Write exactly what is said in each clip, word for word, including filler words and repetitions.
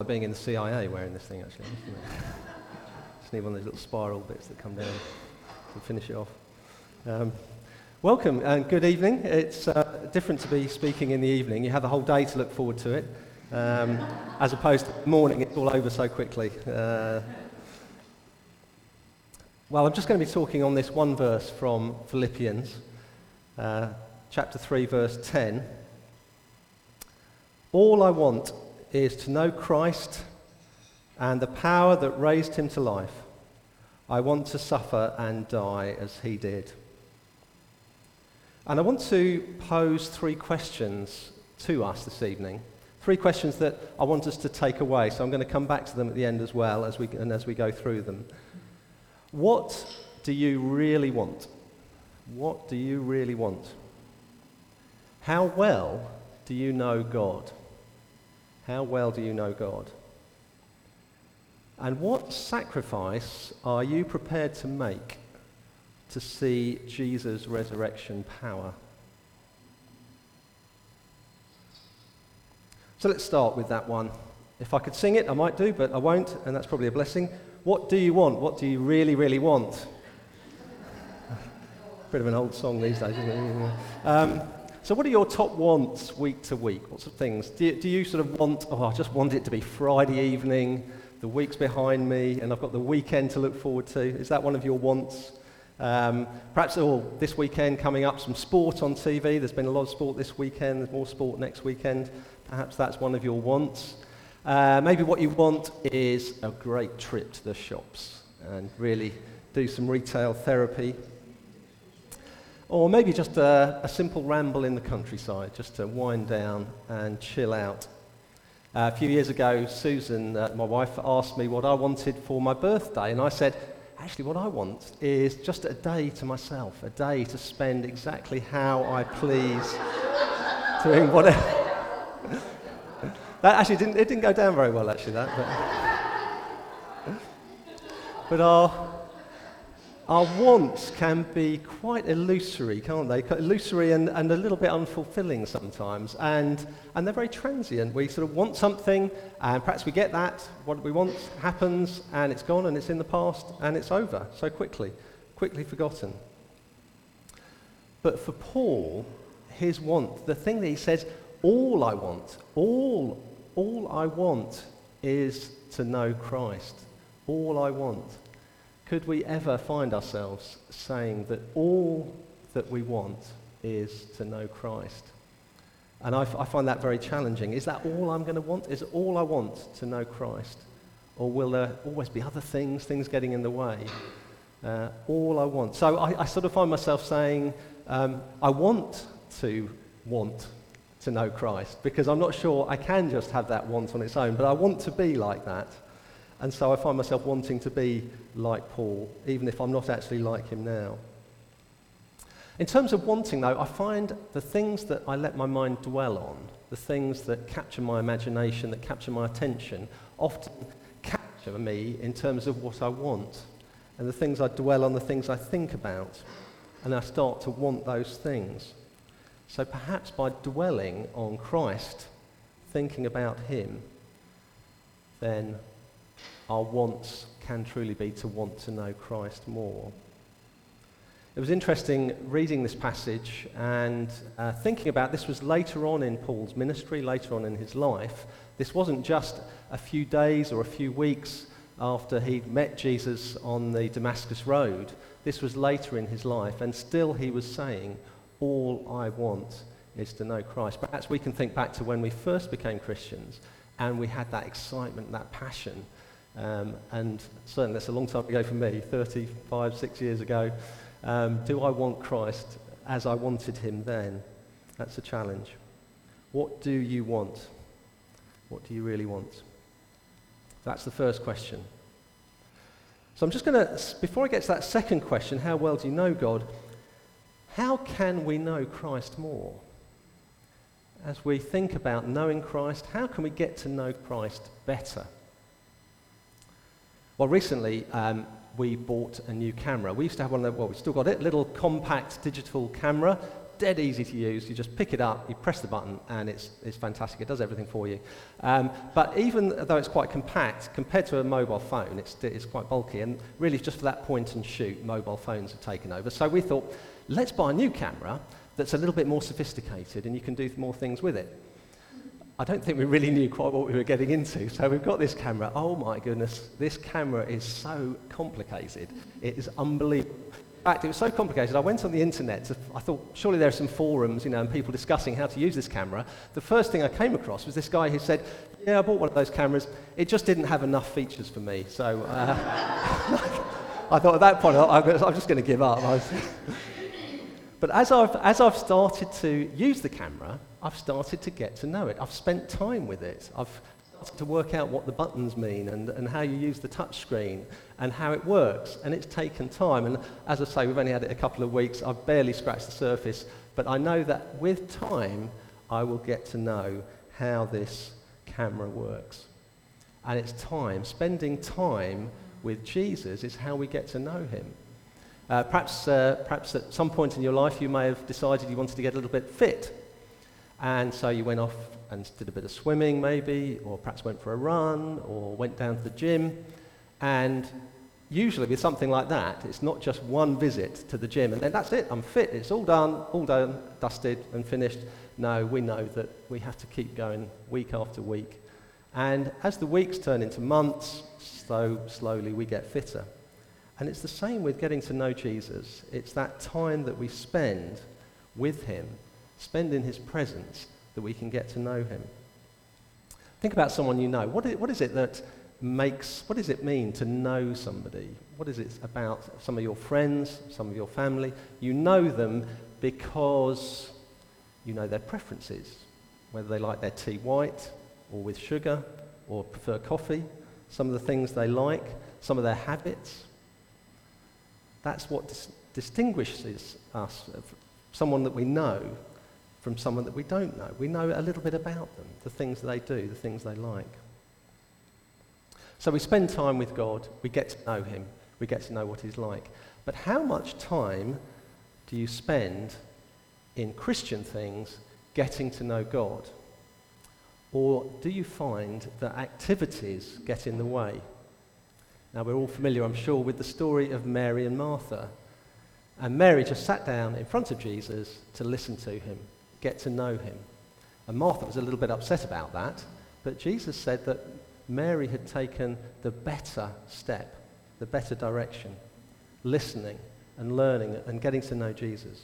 being in the C I A wearing this thing, actually. Isn't it? Just need one of those little spiral bits that come down to finish it off. Um, welcome and good evening. It's uh, different to be speaking in the evening. You have the whole day to look forward to it, um, as opposed to the morning. It's all over so quickly. Uh, well, I'm just going to be talking on this one verse from Philippians, uh, chapter three, verse ten. All I want is to know Christ and the power that raised him to life. I want to suffer and die as he did. And I want to pose three questions to us this evening. Three questions that I want us to take away. So I'm going to come back to them at the end as well as we and as we go through them. What do you really want? What do you really want? How well do you know God? How well do you know God? And what sacrifice are you prepared to make to see Jesus' resurrection power? So let's start with that one. If I could sing it, I might do, but I won't, and that's probably a blessing. What do you want? What do you really, really want? Bit of an old song these days, isn't it? Um, so what are your top wants week to week? What sort of things? Do you, do you sort of want, oh, I just want it to be Friday evening, the week's behind me, and I've got the weekend to look forward to? Is that one of your wants? Um, perhaps oh, this weekend coming up, some sport on T V. There's been a lot of sport this weekend. There's more sport next weekend. Perhaps that's one of your wants. Uh, maybe what you want is a great trip to the shops and really do some retail therapy. Or maybe just a, a simple ramble in the countryside, just to wind down and chill out. Uh, a few years ago, Susan, uh, my wife, asked me what I wanted for my birthday, and I said, actually what I want is just a day to myself, a day to spend exactly how I please, doing whatever. That actually didn't, it didn't go down very well, actually, that. But, but our, our wants can be quite illusory, can't they? Illusory and, and a little bit unfulfilling sometimes. And, and they're very transient. We sort of want something, and perhaps we get that. What we want happens, and it's gone, and it's in the past, and it's over so quickly, quickly forgotten. But for Paul, his want, the thing that he says, all I want, all, all I want is to know Christ. All I want. Could we ever find ourselves saying that all that we want is to know Christ? And I, f- I find that very challenging. Is that all I'm going to want? Is all I want to know Christ? Or will there always be other things, things getting in the way? Uh, all I want. So I, I sort of find myself saying, um, I want to want to know Christ, because I'm not sure I can just have that want on its own, but I want to be like that. And so I find myself wanting to be like Paul, even if I'm not actually like him now. In terms of wanting, though, I find the things that I let my mind dwell on, the things that capture my imagination, that capture my attention, often capture me in terms of what I want. And the things I dwell on, the things I think about, and I start to want those things. So perhaps by dwelling on Christ, thinking about him, then our wants can truly be to want to know Christ more. It was interesting reading this passage and uh, thinking about this was later on in Paul's ministry, later on in his life. This wasn't just a few days or a few weeks after he'd met Jesus on the Damascus Road. This was later in his life, and still he was saying, all I want is to know Christ. Perhaps we can think back to when we first became Christians and we had that excitement, that passion. Um, and certainly that's a long time ago for me, thirty-five, six years ago. Um, do I want Christ as I wanted him then? That's a challenge. What do you want? What do you really want? That's the first question. So I'm just going to, before I get to that second question, how well do you know God? How can we know Christ more? As we think about knowing Christ, how can we get to know Christ better? Well, recently um, we bought a new camera. We used to have one of the, well, we've still got it, little compact digital camera, dead easy to use. You just pick it up, you press the button, and it's, it's fantastic. It does everything for you. Um, but even though it's quite compact, compared to a mobile phone, it's, it's quite bulky. And really, just for that point and shoot, mobile phones have taken over. So we thought, let's buy a new camera that's a little bit more sophisticated, and you can do more things with it. I don't think we really knew quite what we were getting into. So we've got this camera. Oh my goodness, this camera is so complicated. It is unbelievable. In fact, it was so complicated, I went on the internet. To, I thought, surely there are some forums, you know, and people discussing how to use this camera. The first thing I came across was this guy who said, yeah, I bought one of those cameras. It just didn't have enough features for me. So uh, I thought at that point, I, I'm just going to give up. I was But as I've, as I've started to use the camera, I've started to get to know it. I've spent time with it. I've started to work out what the buttons mean and, and how you use the touch screen and how it works. And it's taken time. And as I say, we've only had it a couple of weeks. I've barely scratched the surface. But I know that with time, I will get to know how this camera works. And it's time, spending time with Jesus is how we get to know him. Uh, perhaps, uh, perhaps at some point in your life you may have decided you wanted to get a little bit fit. And so you went off and did a bit of swimming maybe, or perhaps went for a run, or went down to the gym. And usually with something like that, it's not just one visit to the gym and then that's it, I'm fit, it's all done, all done, dusted and finished. No, we know that we have to keep going week after week. And as the weeks turn into months, so slowly we get fitter. And it's the same with getting to know Jesus. It's that time that we spend with him, spend in his presence, that we can get to know him. Think about someone you know. What is, what is it that makes, what does it mean to know somebody? What is it about some of your friends, some of your family? You know them because you know their preferences, whether they like their tea white or with sugar or prefer coffee, some of the things they like, some of their habits. That's what dis- distinguishes us, someone that we know from someone that we don't know. We know a little bit about them, the things they do, the things they like. So we spend time with God, we get to know him, we get to know what he's like. But how much time do you spend in Christian things getting to know God? Or do you find that activities get in the way? Now, we're all familiar, I'm sure, with the story of Mary and Martha. And Mary just sat down in front of Jesus to listen to him, get to know him. And Martha was a little bit upset about that, but Jesus said that Mary had taken the better step, the better direction, listening and learning and getting to know Jesus.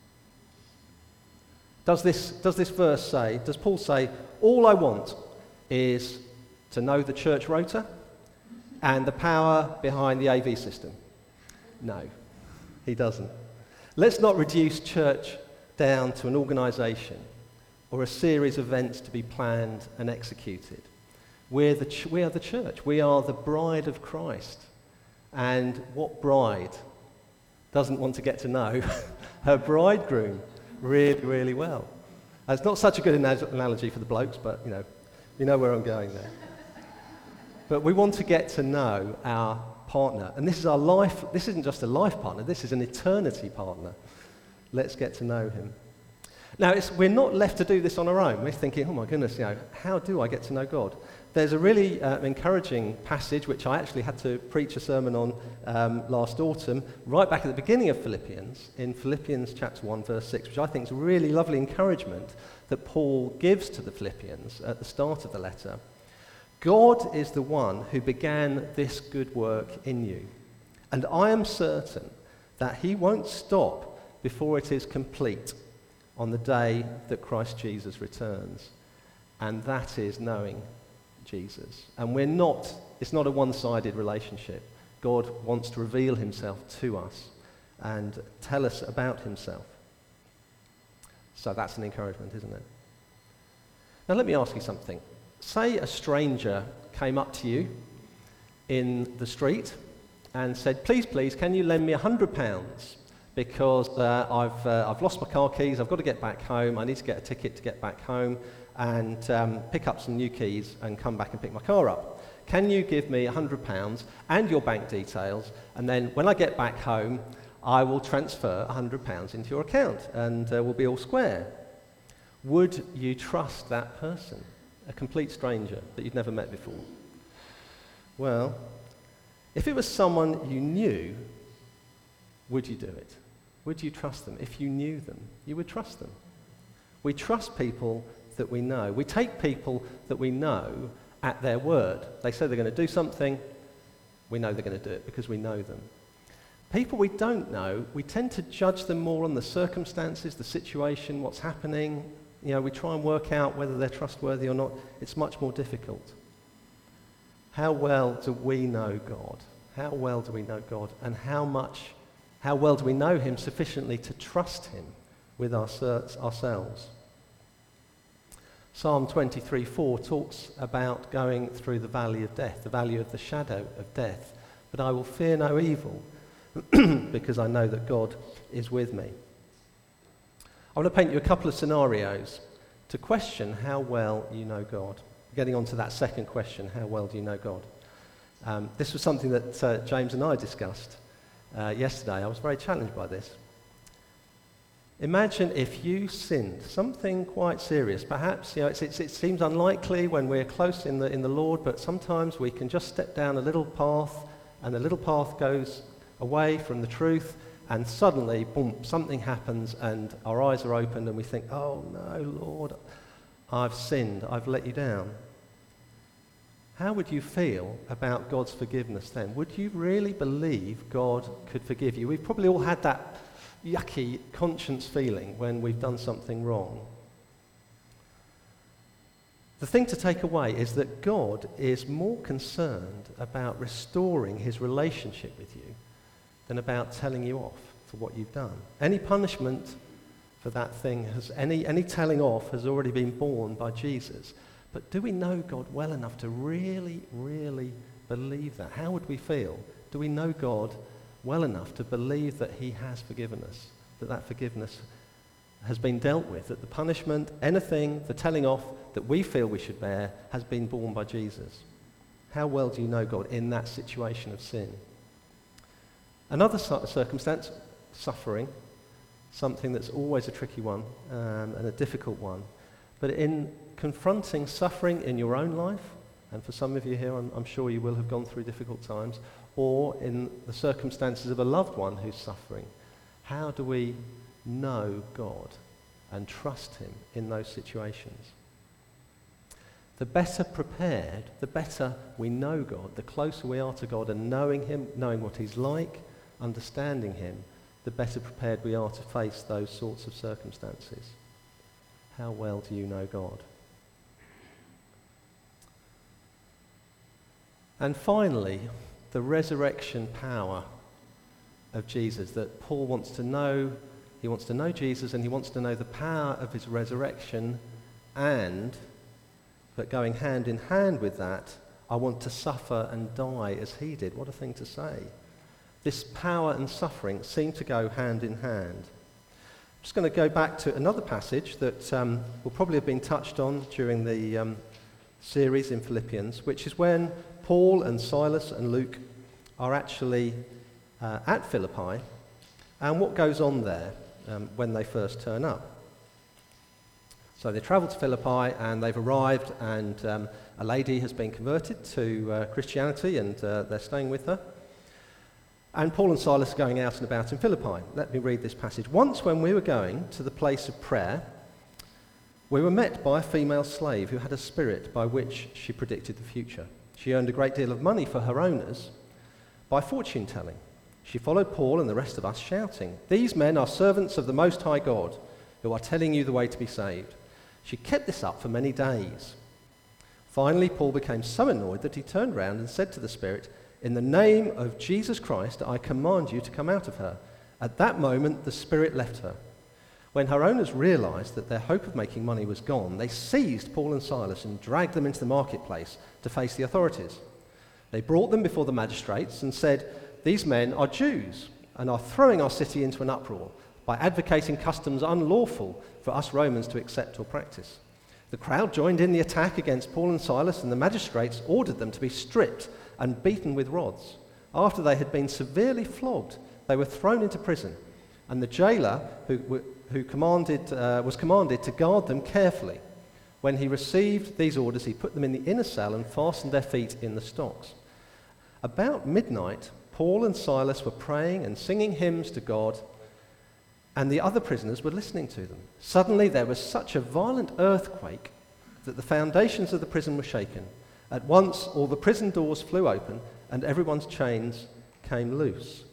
Does this, does this verse say, does Paul say, all I want is to know the church rota and the power behind the A V system? No, he doesn't. Let's not reduce church down to an organisation or a series of events to be planned and executed. We're the ch- we are the church. We are the bride of Christ. And what bride doesn't want to get to know her bridegroom really, really well? It's not such a good ana- analogy for the blokes, but you know, you know where I'm going there. But we want to get to know our partner. And this is our life, this isn't just a life partner, this is an eternity partner. Let's get to know him. Now, it's, we're not left to do this on our own. We're thinking, oh my goodness, you know, how do I get to know God? There's a really uh, encouraging passage, which I actually had to preach a sermon on um, last autumn, right back at the beginning of Philippians, in Philippians chapter one, verse six, which I think is a really lovely encouragement that Paul gives to the Philippians at the start of the letter. God is the one who began this good work in you, and I am certain that he won't stop before it is complete on the day that Christ Jesus returns. And that is knowing Jesus. And we're not, it's not a one-sided relationship. God wants to reveal himself to us and tell us about himself. So that's an encouragement, isn't it? Now let me ask you something. Say a stranger came up to you in the street and said, please, please, can you lend me a hundred pounds? Because uh, I've, uh, I've lost my car keys, I've got to get back home, I need to get a ticket to get back home and um, pick up some new keys and come back and pick my car up. Can you give me a hundred pounds and your bank details, and then when I get back home, I will transfer one hundred pounds into your account and uh, we'll be all square. Would you trust that person, a complete stranger that you'd never met before? Well, if it was someone you knew, would you do it? Would you trust them? If you knew them, you would trust them. We trust people that we know. We take people that we know at their word. They say they're going to do something, we know they're going to do it because we know them. People we don't know, we tend to judge them more on the circumstances, the situation, what's happening. You know, we try and work out whether they're trustworthy or not. It's much more difficult. How well do we know God? How well do we know God? And how much, how well do we know him sufficiently to trust him with our, ourselves? Psalm twenty-three four talks about going through the valley of death, the valley of the shadow of death. But I will fear no evil because I know that God is with me. I want to paint you a couple of scenarios to question how well you know God. Getting on to that second question, how well do you know God? Um, this was something that uh, James and I discussed uh, yesterday. I was very challenged by this. Imagine if you sinned, something quite serious. Perhaps, you know, it's, it's, it seems unlikely when we're close in the, in the Lord, but sometimes we can just step down a little path, and the little path goes away from the truth, and suddenly, boom, something happens, and our eyes are opened, and we think, oh no, Lord, I've sinned, I've let you down. How would you feel about God's forgiveness then? Would you really believe God could forgive you? We've probably all had that yucky conscience feeling when we've done something wrong. The thing to take away is that God is more concerned about restoring his relationship with you than about telling you off for what you've done. Any punishment for that thing, has any, any telling off has already been borne by Jesus. But do we know God well enough to really, really believe that? How would we feel? Do we know God well enough to believe that he has forgiven us, that that forgiveness has been dealt with, that the punishment, anything, the telling off that we feel we should bear has been borne by Jesus? How well do you know God in that situation of sin? Another circumstance, suffering, something that's always a tricky one um, and a difficult one. But in confronting suffering in your own life, and for some of you here, I'm, I'm sure you will have gone through difficult times, or in the circumstances of a loved one who's suffering, how do we know God and trust him in those situations? The better prepared, the better we know God, the closer we are to God and knowing him, knowing what he's like, understanding him, the better prepared we are to face those sorts of circumstances. How well do you know God? And finally, the resurrection power of Jesus, that Paul wants to know. He wants to know Jesus, and he wants to know the power of his resurrection, and, but going hand in hand with that, I want to suffer and die as he did. What a thing to say. This power and suffering seem to go hand in hand. I'm just going to go back to another passage that um, will probably have been touched on during the um, series in Philippians, which is when Paul and Silas and Luke are actually uh, at Philippi, and what goes on there um, when they first turn up. So they travel to Philippi and they've arrived, and um, a lady has been converted to uh, Christianity, and uh, they're staying with her. And Paul and Silas are going out and about in Philippi. Let me read this passage. Once when we were going to the place of prayer, we were met by a female slave who had a spirit by which she predicted the future. She earned a great deal of money for her owners by fortune telling. She followed Paul and the rest of us shouting, "These men are servants of the Most High God, who are telling you the way to be saved." She kept this up for many days. Finally, Paul became so annoyed that he turned round and said to the spirit, "In the name of Jesus Christ, I command you to come out of her." At that moment, the spirit left her. When her owners realized that their hope of making money was gone, they seized Paul and Silas and dragged them into the marketplace to face the authorities. They brought them before the magistrates and said, "These men are Jews and are throwing our city into an uproar by advocating customs unlawful for us Romans to accept or practice." The crowd joined in the attack against Paul and Silas, and the magistrates ordered them to be stripped and beaten with rods. After they had been severely flogged, They were thrown into prison, and the jailer who, who commanded, uh, was commanded to guard them carefully. When he received these orders, he put them in the inner cell and fastened their feet in the stocks. About midnight, Paul and Silas were praying and singing hymns to God, and the other prisoners were listening to them. Suddenly there was such a violent earthquake that the foundations of the prison were shaken. At once all the prison doors flew open and everyone's chains came loose.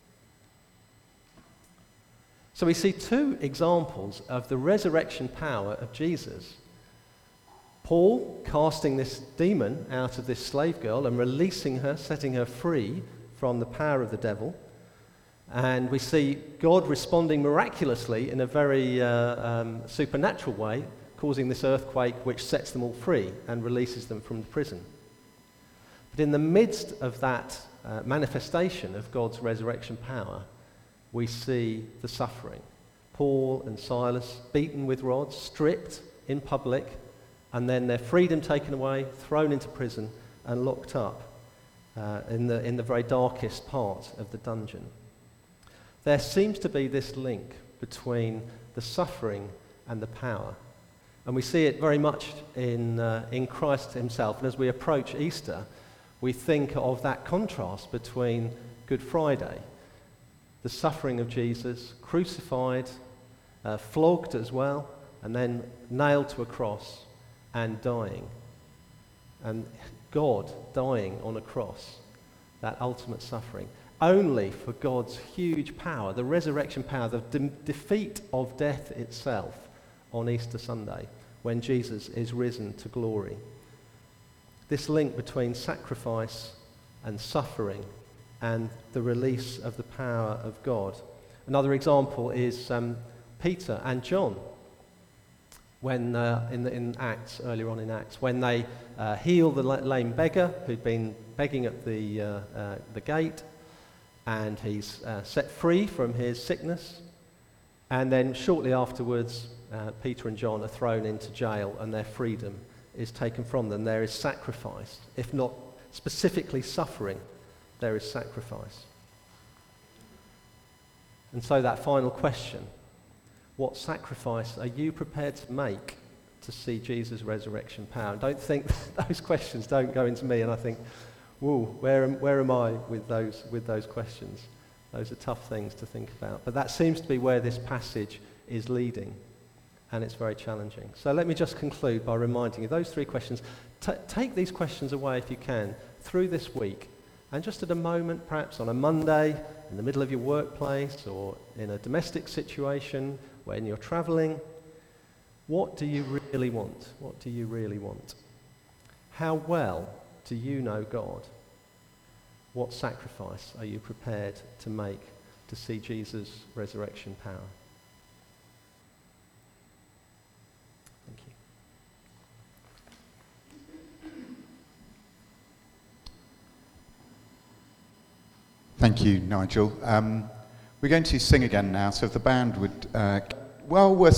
So we see two examples of the resurrection power of Jesus. Paul casting this demon out of this slave girl and releasing her, setting her free from the power of the devil. And we see God responding miraculously in a very uh, um, supernatural way, causing this earthquake which sets them all free and releases them from the prison. But in the midst of that uh, manifestation of God's resurrection power, we see the suffering. Paul and Silas beaten with rods, stripped in public, and then their freedom taken away, thrown into prison and locked up uh, in the, in the very darkest part of the dungeon. There seems to be this link between the suffering and the power. And we see it very much in, uh, in Christ himself. And as we approach Easter, we think of that contrast between Good Friday, the suffering of Jesus, crucified, uh, flogged as well, and then nailed to a cross and dying. And God dying on a cross, that ultimate suffering. Only for God's huge power, the resurrection power, the de- defeat of death itself on Easter Sunday, when Jesus is risen to glory. This link between sacrifice and suffering and the release of the power of God. Another example is um, Peter and John, when uh, in, the, in Acts, earlier on in Acts, when they uh, heal the lame beggar who'd been begging at the, uh, uh, the gate, and he's uh, set free from his sickness. And then shortly afterwards, uh, Peter and John are thrown into jail and their freedom is taken from them. There is sacrifice. If not specifically suffering, there is sacrifice. And so that final question, what sacrifice are you prepared to make to see Jesus' resurrection power? Don't think those questions don't go into me and I think, whoa, where am, where am I with those, with those questions? Those are tough things to think about. But that seems to be where this passage is leading, and it's very challenging. So let me just conclude by reminding you, those three questions, t- take these questions away if you can through this week, and just at a moment, perhaps on a Monday, in the middle of your workplace, or in a domestic situation, when you're travelling, what do you really want? What do you really want? How well do you know God? What sacrifice are you prepared to make to see Jesus' resurrection power? Thank you. Thank you, Nigel. Um, we're going to sing again now, so if the band would... Uh, well, we're